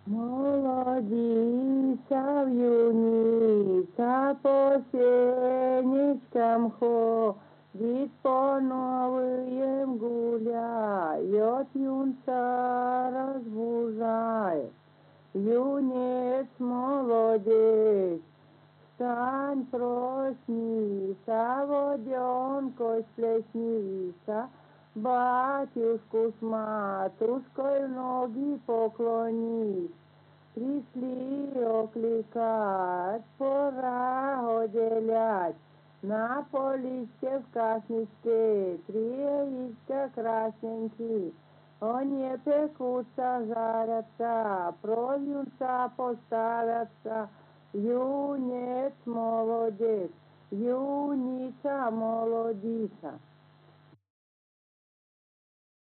Молодиця в'юниця по сенечкам ходит, по новым гуляет, юнца разбужает. Юнец молодец, встань, проснись, а воденкой сплеснись, батюшку с матушкой в ноги поклонись. Пришли окликать, пора уделять. На поличке в касничке 3 яичка красненькие. Они пекутся, жарятся, про юнца поставятся. Юнец молодец, юница молодица.